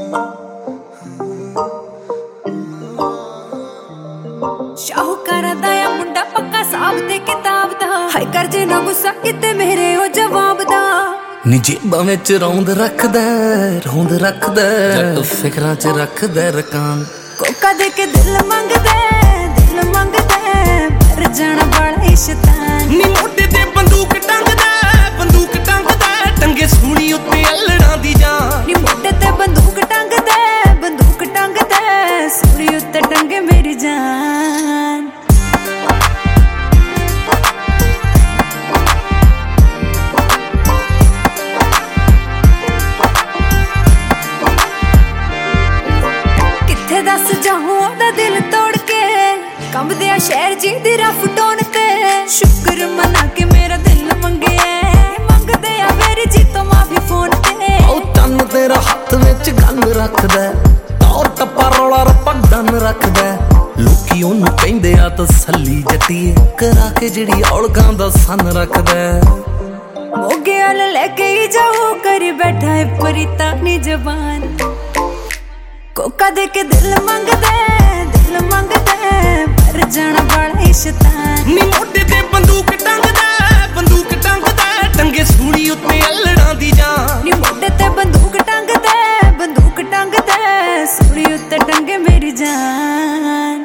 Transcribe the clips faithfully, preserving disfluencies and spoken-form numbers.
शाहूकारा दा या मुंडा पक्का साहब ते किताब दा हाय कर जे ना गुस्सा किते मेरे ओ जवाब दा नी जेबां विच रौंद रखदा रौंद रखदा जट फिकरां च रखदा रकान कोका दे के दिल मंगदा दिल मंगदा पर जाना बड़ा शैतान नी मोढे ते बंदूक टंगदा बंदूक टंगदा टंगे सूली उत्ते अल्लड़ां दी जान नी मोढे ते बंदूक टंगदा बंदूक टंगदा सूली उत्ते टंगे मेरी जान दस जाऊं ओदा दिल तोड़ के कंबदे शहर जी दी रफ टोन ते शुक्र मना के मेरा दिल मंगे मंगदे आ मेरी जी तो माफी फोन ते ओ तन तेरा हाथ विच गन रखदा और टप्पा रौला रप्पा डन रखदा लोकी ओनू कहंदे आ तसल्ली जट्टीए करा के जिहड़ी औलगां दा सन रखदा मोगे वाल लेके ही जाओ कर बैठा है परीता नी जबान कोका दे के दिल मंगदा दिल मंगदा पर जाना बड़ा शैतान नी मोढे ते बंदूक टंगदा बंदूक टंगदा टंगे सूली उत्ते अल्लड़ां दी जान नी मोढे ते बंदूक टंगदा बंदूक टंगदा सूली उत्ते टंगे मेरी जान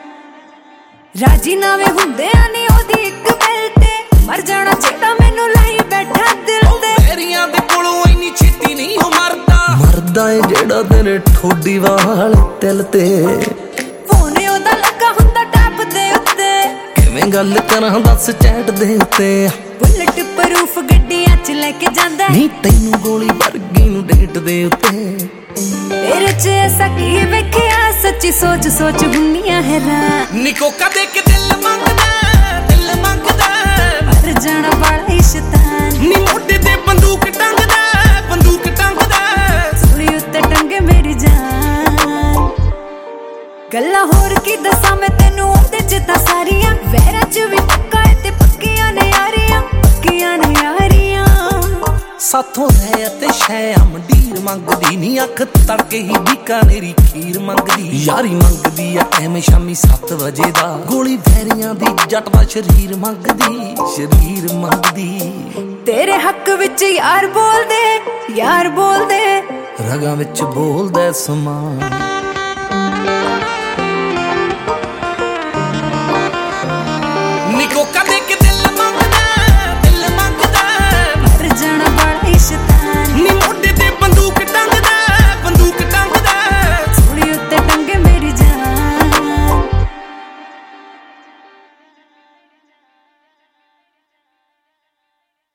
राजी नावे हुंदे आ नी ओदी इक गल ते मर जाना जेड़ा मैनू लाई बैठा दिल ते तेरियां दे कोलों इन्नी छेती नहीं हो मरदा मरदा ए जेड़ा तेरे ठोडी वाल दिल ते फोन ओदा लगा हुंदा टैप दे उत्ते किवें गल करां दस चैट दे उत्ते बुलेट प्रूफ गड्डियां च लेके जांदा नी तैनू गोली वर्गी नू डेट दे उत्ते तेरे च ऐसा की वेखिया सच्ची सोच सोच हुन्नियां हैरान नी कोका दे के दिल मंगदा दिल मंगदा पर जाना बड़ा शैतान नी मोढे ते बंदूक टंगदा बंदूक टंगदा सूली उत्ते टंगे मेरी जान गल्लां होर की दसां मैं तैनू ओदे च तां सारियां वैरां च भी पक्का ऐ ते पक्कियां ने यारियां पक्कियां ने यारियां साथों है ते शै मंडीर मंगदी नी अख तड़के ही बीकानेरी खीर मंगदी यारी मंगदी आ एवें शामी सत्त वजे दा गोली वैरियां दी जट दा शरीर मंगदी शरीर मंगदी तेरे हक विच यार बोल दे यार बोल दे रगां विच बोलदा समान